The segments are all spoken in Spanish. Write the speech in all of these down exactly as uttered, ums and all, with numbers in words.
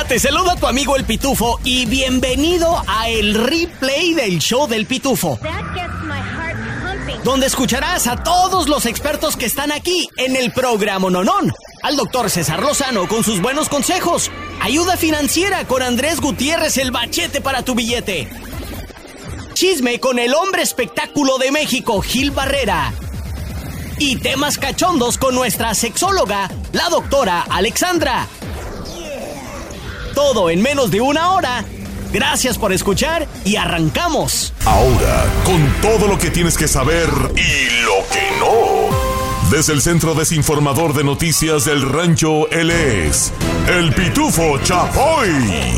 Te saluda tu amigo El Pitufo y bienvenido a el replay del show del Pitufo, donde escucharás a todos los expertos que están aquí en el programa Nonón. Al doctor César Lozano con sus buenos consejos, ayuda financiera con Andrés Gutiérrez, el bachete para tu billete, chisme con el hombre espectáculo de México, Gil Barrera, y temas cachondos con nuestra sexóloga, la doctora Alexandra. Todo en menos de una hora. Gracias por escuchar y arrancamos. Ahora, con todo lo que tienes que saber y lo que no. Desde el Centro Desinformador de Noticias del Rancho, él es El Pitufo Chapoy.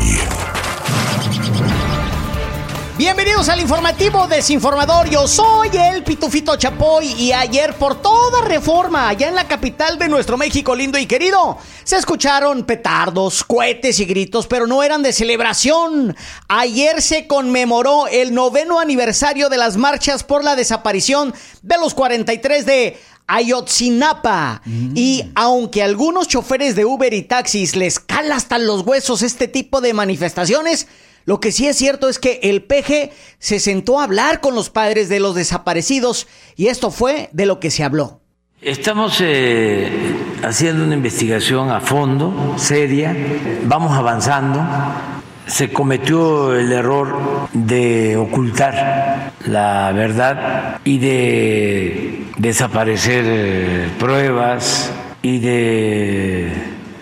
Bienvenidos al informativo desinformador. Yo soy el Pitufito Chapoy y ayer por toda Reforma, allá en la capital de nuestro México lindo y querido, se escucharon petardos, cohetes y gritos, pero no eran de celebración. Ayer se conmemoró el noveno aniversario de las marchas por la desaparición de los cuarenta y tres de Ayotzinapa. Mm. Y aunque a algunos choferes de Uber y taxis les cala hasta los huesos este tipo de manifestaciones, lo que sí es cierto es que el P G se sentó a hablar con los padres de los desaparecidos y esto fue de lo que se habló. Estamos eh, haciendo una investigación a fondo, seria, vamos avanzando. Se cometió el error de ocultar la verdad y de desaparecer pruebas y de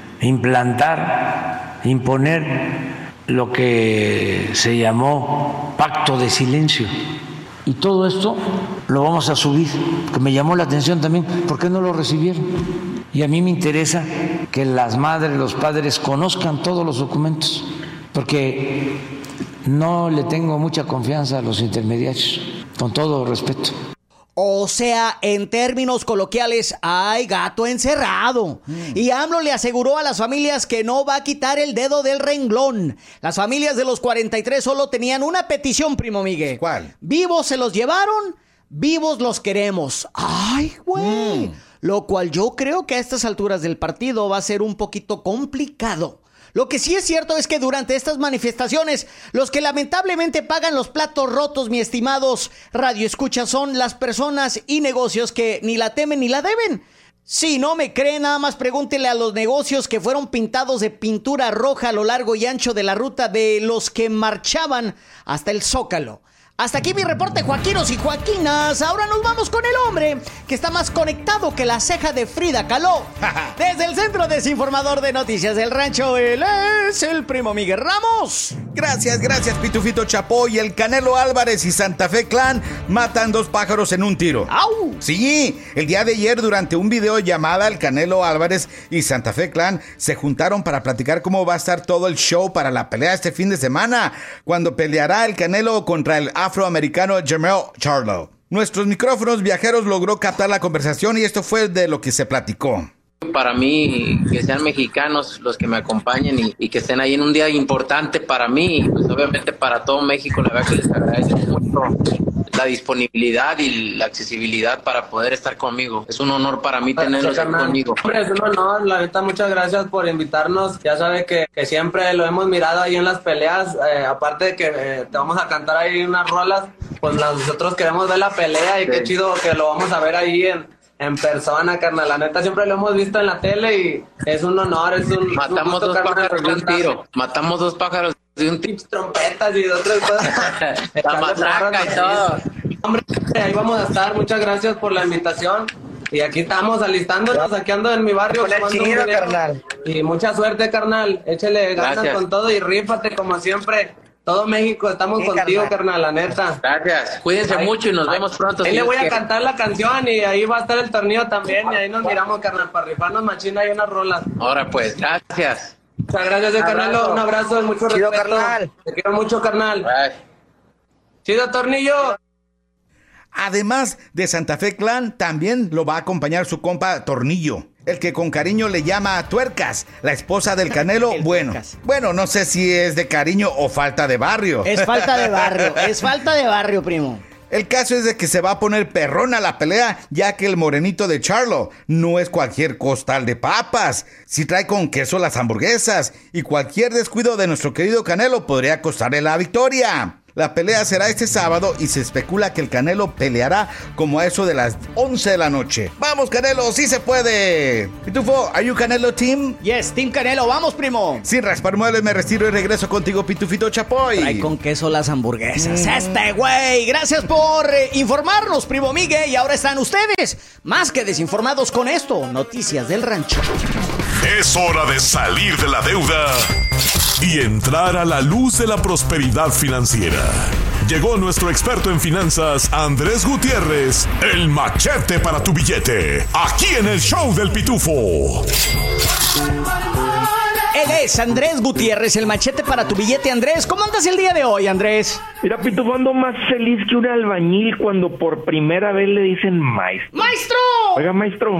implantar, imponer lo que se llamó pacto de silencio. Y todo esto lo vamos a subir, que me llamó la atención también, ¿por qué no lo recibieron? Y a mí me interesa que las madres, los padres conozcan todos los documentos, porque no le tengo mucha confianza a los intermediarios, con todo respeto. O sea, en términos coloquiales, hay gato encerrado. Mm. Y AMLO le aseguró a las familias que no va a quitar el dedo del renglón. Las familias de los cuarenta y tres solo tenían una petición, primo Miguel. ¿Cuál? Vivos se los llevaron, vivos los queremos. Ay, güey. Mm. Lo cual yo creo que a estas alturas del partido va a ser un poquito complicado. Lo que sí es cierto es que durante estas manifestaciones, los que lamentablemente pagan los platos rotos, mi estimados radioescuchas, son las personas y negocios que ni la temen ni la deben. Si no me creen, nada más pregúntele a los negocios que fueron pintados de pintura roja a lo largo y ancho de la ruta de los que marchaban hasta el Zócalo. Hasta aquí mi reporte, Joaquinos y Joaquinas. Ahora nos vamos con el hombre que está más conectado que la ceja de Frida Kahlo. Desde el Centro Desinformador de Noticias del Rancho, él es el primo Miguel Ramos. Gracias, gracias, Pitufito Chapoy. El Canelo Álvarez y Santa Fe Clan matan dos pájaros en un tiro. ¡Au! Sí, el día de ayer durante un videollamada, el Canelo Álvarez y Santa Fe Clan se juntaron para platicar cómo va a estar todo el show para la pelea este fin de semana, cuando peleará el Canelo contra el afroamericano Jermell Charlo. Nuestros micrófonos viajeros logró captar la conversación y esto fue de lo que se platicó. Para mí, que sean mexicanos los que me acompañen y, y que estén ahí en un día importante para mí, y pues obviamente para todo México, la verdad que les agradezco mucho la disponibilidad y la accesibilidad para poder estar conmigo. Es un honor para mí tenerlos aquí conmigo. Hombre, es un honor, la neta, muchas gracias por invitarnos. Ya sabe que, que siempre lo hemos mirado ahí en las peleas, eh, aparte de que eh, te vamos a cantar ahí unas rolas, pues nosotros queremos ver la pelea y sí. Qué chido que lo vamos a ver ahí en, en persona, carnal. La neta, siempre lo hemos visto en la tele y es un honor, es un... Matamos un gusto, dos carnal, pájaros de un tiro, matamos dos pájaros de un tiro. Trompetas y otras cosas. La matraca y todo. Hombre, ahí vamos a estar, muchas gracias por la invitación. Y aquí estamos alistándonos, aquí ando en mi barrio. Chido, carnal. Y mucha suerte, carnal. Échale ganas Gracias. Con todo y rífate como siempre. Todo México, estamos sí, contigo, carnal. carnal, la neta. Gracias. Cuídense ahí, mucho y nos ahí, vemos pronto. Ahí si le voy a quiere. cantar la canción y ahí va a estar el torneo también. Y ahí nos miramos, carnal, para rifarnos machina y unas rolas. Ahora pues, gracias. Muchas gracias, eh, carnal. Un abrazo, mucho Chido, respeto. Carnal. Te quiero mucho, carnal. Bye. Chido, Tornillo. Además de Santa Fe Clan, también lo va a acompañar su compa Tornillo, el que con cariño le llama Tuercas, la esposa del Canelo. Bueno, bueno, no sé si es de cariño o falta de barrio. Es falta de barrio, es falta de barrio, primo. El caso es de que se va a poner perrona la pelea, ya que el morenito de Charlo no es cualquier costal de papas. Si trae con queso las hamburguesas, y cualquier descuido de nuestro querido Canelo podría costarle la victoria. La pelea será este sábado y se especula que el Canelo peleará como a eso de las once de la noche. ¡Vamos, Canelo! ¡Sí se puede! Pitufo, ¿are you Canelo team? Yes, Team Canelo, ¡vamos, primo! Sin raspar muebles me retiro y regreso contigo, Pitufito Chapoy. Trae con queso las hamburguesas. Mm. Este güey. Gracias por eh, informarnos, primo Miguel. Y ahora están ustedes más que desinformados con esto. Noticias del rancho. Es hora de salir de la deuda y entrar a la luz de la prosperidad financiera. Llegó nuestro experto en finanzas, Andrés Gutiérrez, el machete para tu billete, aquí en el show del Pitufo. Él es Andrés Gutiérrez, el machete para tu billete. Andrés, ¿cómo andas el día de hoy, Andrés? Mira, Pitufo, ando más feliz que un albañil cuando por primera vez le dicen maestro. ¡Maestro! Oiga, maestro.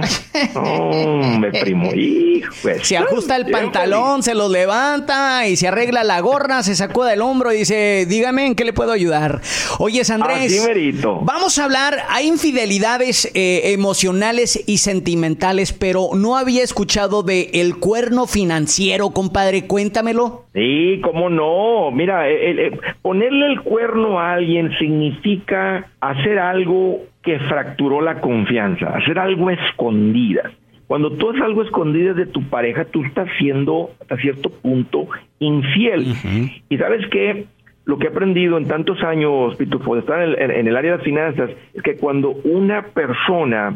Hombre, primo, hijo. Se ajusta el pantalón, se lo levanta y se arregla la gorra, se sacuda el hombro y dice, dígame, ¿en qué le puedo ayudar? Oyes, Andrés, así merito. Vamos a hablar, hay infidelidades eh, emocionales y sentimentales, pero no había escuchado de el cuerno financiero, compadre, cuéntamelo. Sí, cómo no. Mira, el, el, ponerle el cuerno a alguien significa hacer algo que fracturó la confianza, hacer algo a escondidas. Cuando tú haces algo a escondidas de tu pareja, tú estás siendo hasta cierto punto infiel. Uh-huh. Y ¿sabes qué? Lo que he aprendido en tantos años, Pitufo, de estar en el, en el área de las finanzas, es que cuando una persona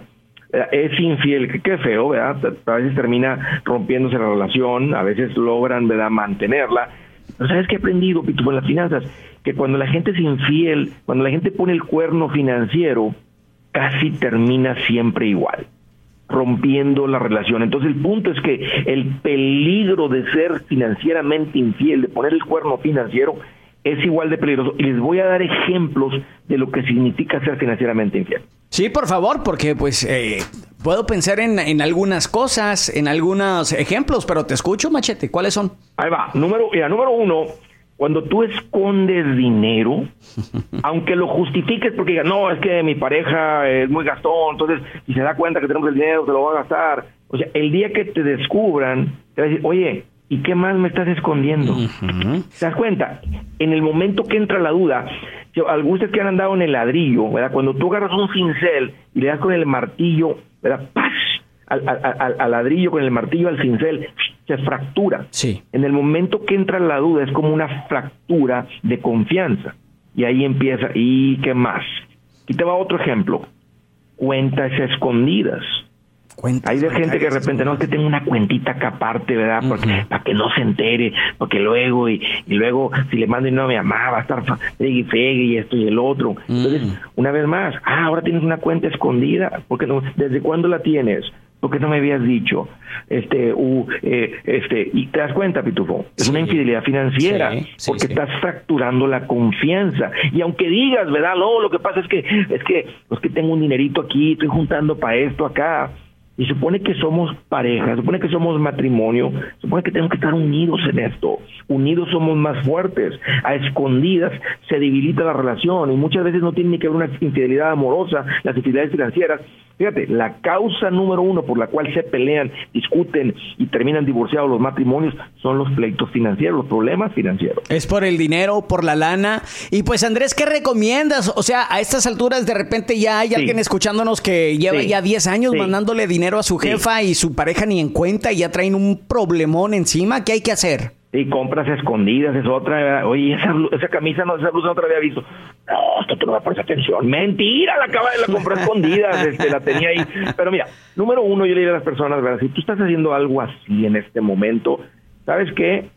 es infiel, que qué feo, ¿verdad? A veces termina rompiéndose la relación, a veces logran, ¿verdad?, mantenerla. Pero ¿sabes qué he aprendido, Pitufo, en las finanzas? Que cuando la gente es infiel, cuando la gente pone el cuerno financiero, casi termina siempre igual, rompiendo la relación. Entonces el punto es que el peligro de ser financieramente infiel, de poner el cuerno financiero, es igual de peligroso. Y les voy a dar ejemplos de lo que significa ser financieramente infiel. Sí, por favor, porque pues eh, puedo pensar en, en algunas cosas, en algunos ejemplos, pero te escucho, machete. ¿Cuáles son? Ahí va. Número, mira, número uno, cuando tú escondes dinero, aunque lo justifiques porque digas, no, es que mi pareja es muy gastón, entonces si se da cuenta que tenemos el dinero, se lo va a gastar. O sea, el día que te descubran, te va a decir, oye, ¿y qué más me estás escondiendo? Uh-huh. ¿Te das cuenta? En el momento que entra la duda, algunos que han andado en el ladrillo, ¿verdad? Cuando tú agarras un cincel y le das con el martillo, ¿verdad? ¡Paz! Al, al, al, al ladrillo con el martillo al cincel, se fractura. Sí. En el momento que entra la duda es como una fractura de confianza. Y ahí empieza, ¿y qué más? Y te va otro ejemplo. Cuentas escondidas. Cuentas, Hay de gente que de repente, no, es que tengo una cuentita acá aparte, ¿verdad? Porque, uh-huh. Para que no se entere, porque luego, y, y luego, si le mando y no a mi mamá, va a estar fegue y fegue y esto y el otro. Uh-huh. Entonces, una vez más, ah, ahora tienes una cuenta escondida, porque no, ¿desde cuándo la tienes? ¿Por qué no me habías dicho? Este, uh, eh, este, y te das cuenta, Pitufo, es sí. una infidelidad financiera, sí, sí, porque sí. estás fracturando la confianza. Y aunque digas, ¿verdad? No, lo que pasa es que, es que, es que tengo un dinerito aquí, estoy juntando para esto acá. Y supone que somos pareja, supone que somos matrimonio, supone que tenemos que estar unidos en esto. Unidos somos más fuertes. A escondidas se debilita la relación y muchas veces no tiene ni que ver una infidelidad amorosa, las infidelidades financieras. Fíjate, la causa número uno por la cual se pelean, discuten y terminan divorciados los matrimonios son los pleitos financieros, los problemas financieros. Es por el dinero, por la lana. Y pues Andrés, ¿qué recomiendas? O sea, a estas alturas de repente ya hay sí. alguien escuchándonos que lleva sí. ya diez años sí. mandándole dinero a su jefa sí. y su pareja ni en cuenta y ya traen un problemón encima. ¿Qué hay que hacer? Y compras escondidas, es otra. Oye, esa, esa camisa, no, esa blusa no te la había visto. No, esto tú no me pones atención. Mentira, la acaba de la comprar escondidas, este, la tenía ahí. Pero mira, número uno, yo le digo a las personas, ¿verdad? Si tú estás haciendo algo así en este momento, ¿sabes qué?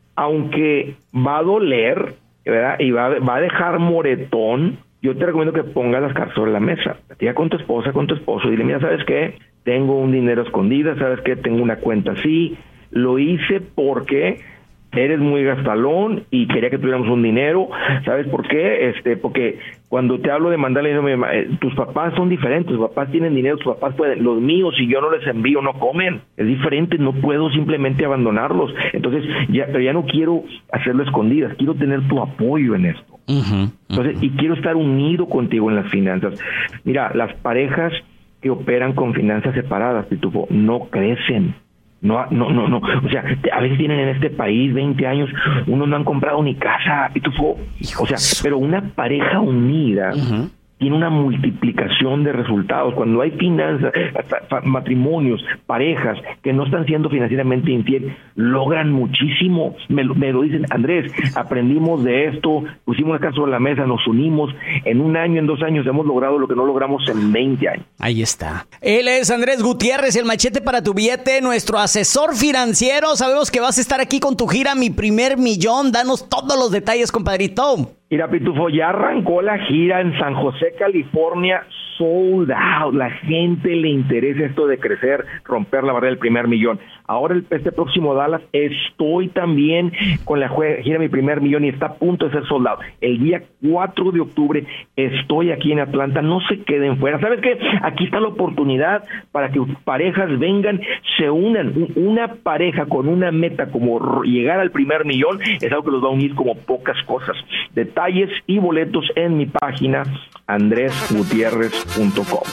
Aunque va a doler, ¿verdad? Y va, va a dejar moretón, yo te recomiendo que pongas las cartas sobre la mesa. Platica con tu esposa, con tu esposo, y dile, mira, ¿sabes qué? Tengo un dinero escondido, ¿sabes qué? Tengo una cuenta así. Lo hice porque eres muy gastalón y quería que tuviéramos un dinero. ¿Sabes por qué? Este, porque cuando te hablo de mandarle dinero, eh, tus papás son diferentes, tus papás tienen dinero, tus papás pueden, los míos, si yo no les envío, no comen. Es diferente, no puedo simplemente abandonarlos. Entonces, ya, pero ya no quiero hacerlo escondidas, quiero tener tu apoyo en esto. Uh-huh, uh-huh. Entonces, y quiero estar unido contigo en las finanzas. Mira, las parejas que operan con finanzas separadas, Pitufo, no crecen. No, no, no, no. O sea, a veces tienen en este país veinte años, unos no han comprado ni casa, Pitufo. O sea, pero una pareja unida uh-huh. tiene una multiplicación de resultados. Cuando hay finanzas, matrimonios, parejas que no están siendo financieramente infiel, logran muchísimo. Me, me lo dicen, Andrés, aprendimos de esto, pusimos una casa sobre la mesa, nos unimos. En un año, en dos años, hemos logrado lo que no logramos en veinte años. Ahí está. Él es Andrés Gutiérrez, el machete para tu billete, nuestro asesor financiero. Sabemos que vas a estar aquí con tu gira Mi Primer Millón. Danos todos los detalles, compadrito. Mira, Pitufo, ya arrancó la gira en San José, California, sold out. La gente le interesa esto de crecer, romper la barrera del primer millón. Ahora, el, este próximo Dallas, estoy también con la gira Mi Primer Millón y está a punto de ser sold out. El día cuatro de octubre estoy aquí en Atlanta, no se queden fuera. ¿Sabes qué? Aquí está la oportunidad para que parejas vengan, se unan. Una pareja con una meta como llegar al primer millón es algo que los va a unir como pocas cosas. Detalles y boletos en mi página andres gutierrez punto com.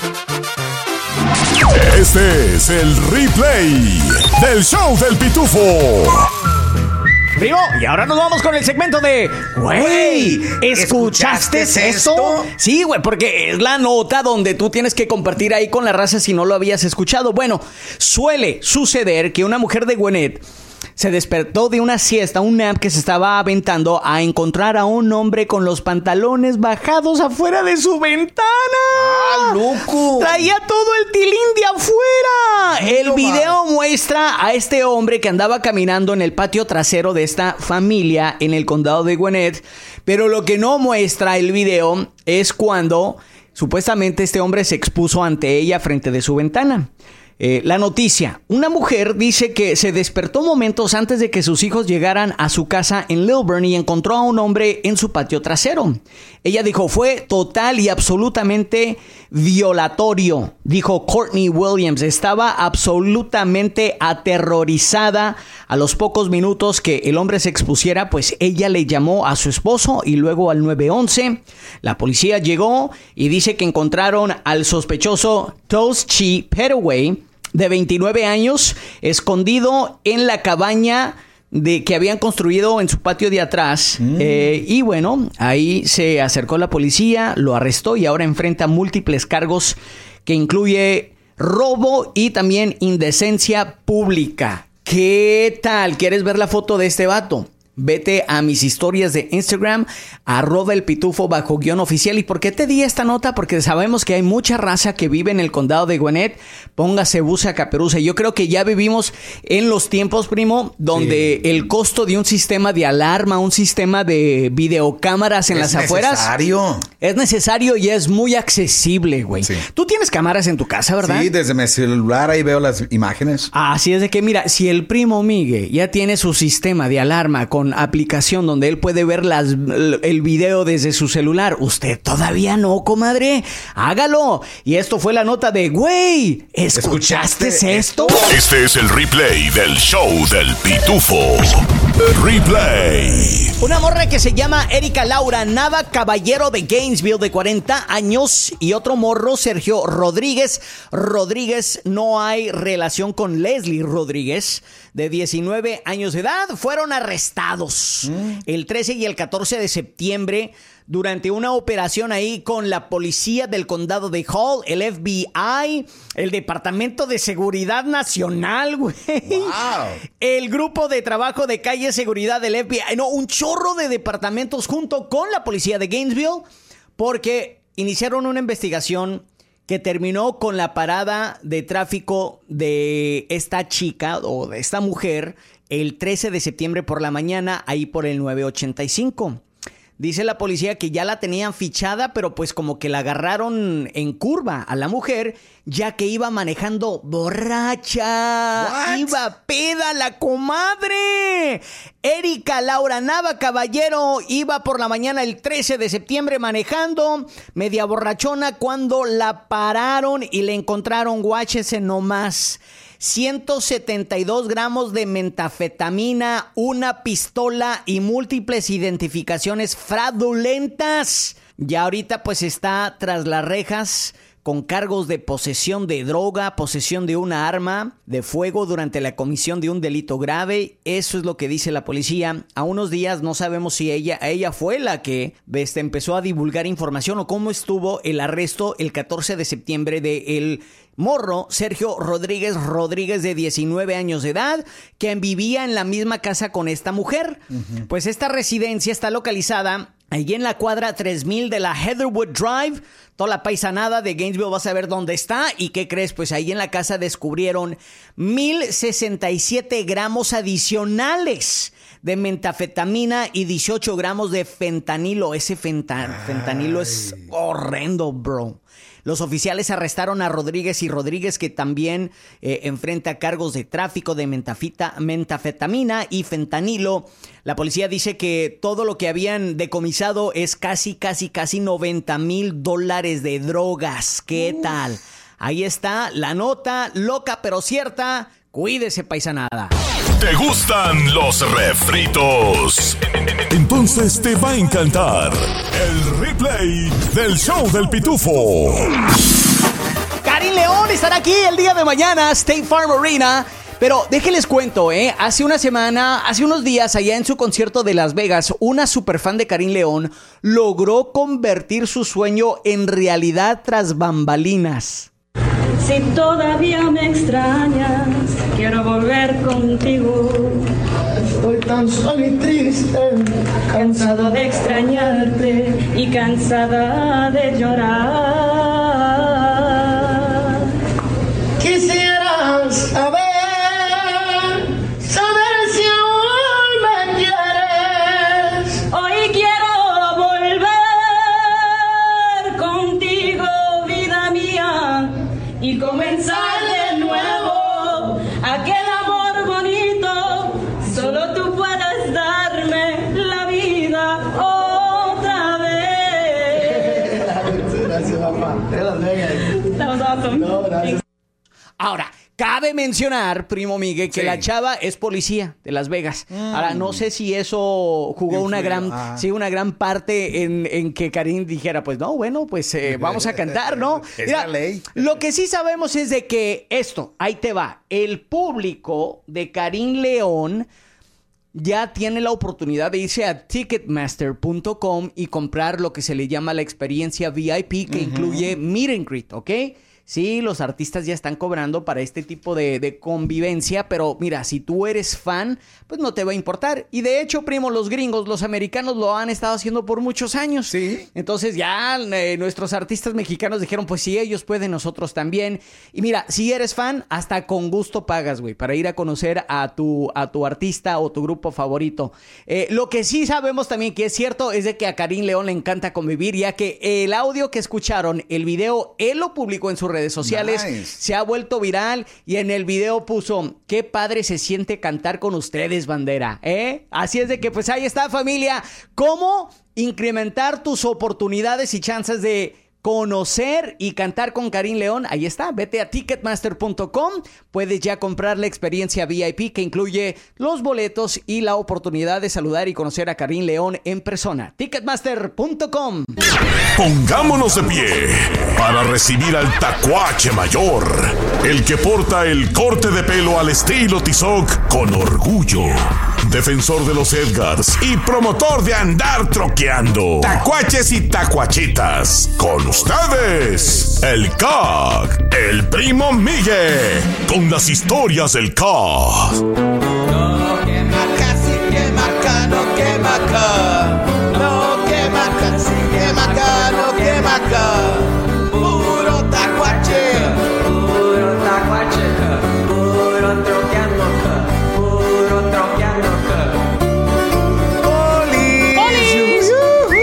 Este es el replay del show del Pitufo. Primo, y ahora nos vamos con el segmento de güey, ¿escuchaste esto? Sí, güey, porque es la nota donde tú tienes que compartir ahí con la raza si no lo habías escuchado. Bueno, suele suceder que una mujer de Gwinnett se despertó de una siesta, un nap que se estaba aventando, a encontrar a un hombre con los pantalones bajados afuera de su ventana. ¡Ah, loco! Traía todo el tilín de afuera. El video muestra a este hombre que andaba caminando en el patio trasero de esta familia en el condado de Gwinnett, pero lo que no muestra el video es cuando supuestamente este hombre se expuso ante ella frente de su ventana. Eh, la noticia, una mujer dice que se despertó momentos antes de que sus hijos llegaran a su casa en Lilburn y encontró a un hombre en su patio trasero. Ella dijo, fue total y absolutamente violatorio, dijo Courtney Williams. Estaba absolutamente aterrorizada. A los pocos minutos que el hombre se expusiera, pues ella le llamó a su esposo y luego al nueve once. La policía llegó y dice que encontraron al sospechoso Toshi Petaway, de veintinueve años, escondido en la cabaña de que habían construido en su patio de atrás. Mm. Eh, y bueno, ahí se acercó la policía, lo arrestó y ahora enfrenta múltiples cargos que incluye robo y también indecencia pública. ¿Qué tal? ¿Quieres ver la foto de este vato? Vete a mis historias de Instagram, arroba el pitufo bajo guión oficial. ¿Y por qué te di esta nota? Porque sabemos que hay mucha raza que vive en el condado de Gwinnett. Póngase buza caperuza. Yo creo que ya vivimos en los tiempos, primo, donde sí. el costo de un sistema de alarma, un sistema de videocámaras en las afueras. Es necesario. Es necesario y es muy accesible, güey. Sí. Tú tienes cámaras en tu casa, ¿verdad? Sí, desde mi celular ahí veo las imágenes. Así es de que, mira, si el primo Migue ya tiene su sistema de alarma con aplicación donde él puede ver las, el video desde su celular, usted todavía no, comadre, hágalo. Y esto fue la nota de güey, ¿escuchaste, ¿escuchaste esto? Este es el replay del show del Pitufo. Replay. Una morra que se llama Erika Laura Nava Caballero de Gainesville, de cuarenta años, y otro morro, Sergio Rodríguez. Rodríguez, no hay relación con Leslie Rodríguez, de diecinueve años de edad, fueron arrestados mm. el trece y el catorce de septiembre durante una operación ahí con la policía del condado de Hall, el F B I, el Departamento de Seguridad Nacional, güey. Wow. El grupo de trabajo de calle seguridad del F B I, no, un chorro de departamentos junto con la policía de Gainesville, porque iniciaron una investigación que terminó con la parada de tráfico de esta chica o de esta mujer el trece de septiembre por la mañana, ahí por el nueve ochenta y cinco. Dice la policía que ya la tenían fichada, pero pues como que la agarraron en curva a la mujer, ya que iba manejando borracha. What? Iba peda la comadre. Erika Laura Nava Caballero iba por la mañana el trece de septiembre manejando, media borrachona, cuando la pararon y le encontraron, guáchese nomás, ciento setenta y dos gramos de metafetamina, una pistola y múltiples identificaciones fraudulentas. Ya ahorita pues está tras las rejas con cargos de posesión de droga, posesión de una arma de fuego durante la comisión de un delito grave. Eso es lo que dice la policía. A unos días no sabemos si ella, ella fue la que este, empezó a divulgar información o cómo estuvo el arresto el catorce de septiembre de el morro Sergio Rodríguez Rodríguez, de diecinueve años de edad, que vivía en la misma casa con esta mujer. Uh-huh. Pues esta residencia está localizada allí en la cuadra tres mil de la Heatherwood Drive. Toda la paisanada de Gainesville va a saber dónde está. ¿Y qué crees? Pues ahí en la casa descubrieron mil sesenta y siete gramos adicionales de metafetamina y dieciocho gramos de fentanilo. Ese fenta- fentanilo es horrendo, bro. Los oficiales arrestaron a Rodríguez y Rodríguez, que también eh, enfrenta cargos de tráfico de mentafita, metafetamina y fentanilo. La policía dice que todo lo que habían decomisado es casi, casi, casi noventa mil dólares de drogas. ¿Qué Uf. tal? Ahí está la nota, loca pero cierta. Cuídese, paisanada. ¿Te gustan los refritos? Entonces te va a encantar el replay del show del Pitufo. Karim León estará aquí el día de mañana, State Farm Arena. Pero déjenles cuento, ¿eh? Hace una semana, hace unos días, allá en su concierto de Las Vegas, una superfan de Karim León logró convertir su sueño en realidad tras bambalinas. Si todavía me extrañas, quiero volver contigo. Estoy tan solo y triste, cansado de extrañarte y cansada de llorar. Quisiera saber, saber si aún me quieres. Hoy quiero volver contigo, vida mía, y comenzar de nuevo aquel amor bonito. Solo tú puedes darme la vida otra vez. Gracias, papá. That was awesome. No, gracias. Ahora, cabe mencionar, primo Miguel, que sí, la chava es policía de Las Vegas. Mm. Ahora, no sé si eso jugó una gran, ah. sí, una gran parte en, en que Karim dijera, pues no, bueno, pues eh, vamos a cantar, ¿no? Es Mira, la ley. Lo que sí sabemos es de que esto, ahí te va, el público de Karim León ya tiene la oportunidad de irse a ticketmaster punto com y comprar lo que se le llama la experiencia V I P, que uh-huh. incluye meet and greet, ¿ok? Sí, los artistas ya están cobrando para este tipo de, de convivencia, pero mira, si tú eres fan, pues no te va a importar. Y de hecho, primo, los gringos, los americanos lo han estado haciendo por muchos años. Sí. Entonces ya eh, nuestros artistas mexicanos dijeron, pues si ellos pueden, nosotros también. Y mira, si eres fan, hasta con gusto pagas, güey, para ir a conocer a tu, a tu artista o tu grupo favorito. Eh, lo que sí sabemos también que es cierto es de que a Karim León le encanta convivir, ya que el audio que escucharon, el video, él lo publicó en sus redes sociales, nice. Se ha vuelto viral y en el video puso, qué padre se siente cantar con ustedes, bandera, ¿eh? Así es de que pues ahí está, familia, cómo incrementar tus oportunidades y chances de conocer y cantar con Karim León. Ahí está, vete a ticketmaster punto com, puedes ya comprar la experiencia V I P que incluye los boletos y la oportunidad de saludar y conocer a Karim León en persona. ticketmaster punto com. Pongámonos de pie para recibir al tacuache mayor, el que porta el corte de pelo al estilo Tizoc con orgullo, defensor de los Edgars y promotor de andar troqueando. Tacuaches y tacuachitas, con ustedes, el C A G, el primo Miguel, con las historias del C A G. No quema casi, quema acá, no quema acá. No quema casi, quema acá, no quema acá. Puro tacuache, puro tacuache, puro troqueando, puro troqueando. Oli, Oli,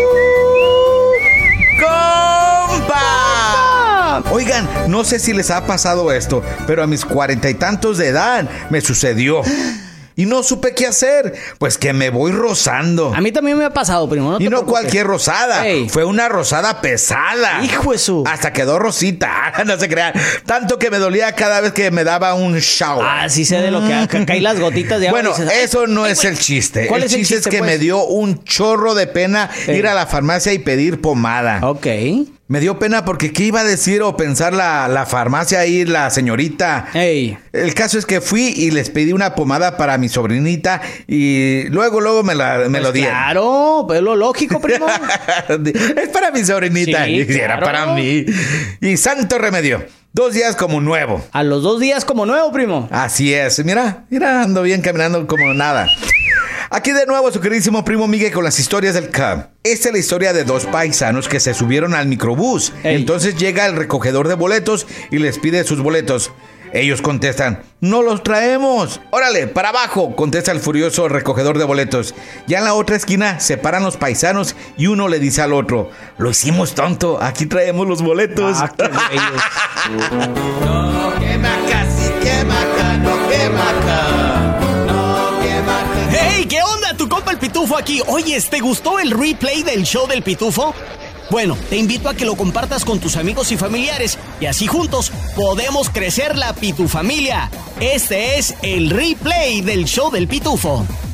No sé si les ha pasado esto, pero a mis cuarenta y tantos de edad me sucedió. Y no supe qué hacer, pues que me voy rozando. A mí también me ha pasado, primo. No y no preocupes. cualquier rosada, Ey. fue una rosada pesada. Hijo de su. Hasta quedó rosita, no se crean. Tanto que me dolía cada vez que me daba un shower. Ah, sí sé de lo que acá caen las gotitas de agua. Bueno, dices, eso no ay, es ay, el chiste. ¿Cuál el es el chiste? chiste es que pues? me dio un chorro de pena Ey. ir a la farmacia y pedir pomada. Ok. Me dio pena porque ¿qué iba a decir o pensar la, la farmacia ahí, la señorita? Ey. El caso es que fui y les pedí una pomada para mi sobrinita y luego, luego me, la, me pues lo dieron. Claro, pues lo lógico, primo. Es para mi sobrinita. Sí, y claro. Era para mí. Y santo remedio. Dos días como nuevo. A los dos días como nuevo, primo. Así es. Mira, mira, ando bien caminando como nada. Aquí de nuevo su queridísimo primo Miguel con las historias del Cub. Esta es la historia de dos paisanos que se subieron al microbús. Ey. Entonces llega el recogedor de boletos y les pide sus boletos. Ellos contestan, no los traemos. Órale, para abajo, contesta el furioso recogedor de boletos. Ya en la otra esquina se paran los paisanos y uno le dice al otro, lo hicimos tonto, aquí traemos los boletos. Ah, qué bellos. No, quema casi, quema acá, no quema acá. ¡Hey! ¿Qué onda? Tu compa el Pitufo aquí. Oyes, ¿te gustó el replay del show del Pitufo? Bueno, te invito a que lo compartas con tus amigos y familiares y así juntos podemos crecer la Pitufamilia. Este es el replay del show del Pitufo.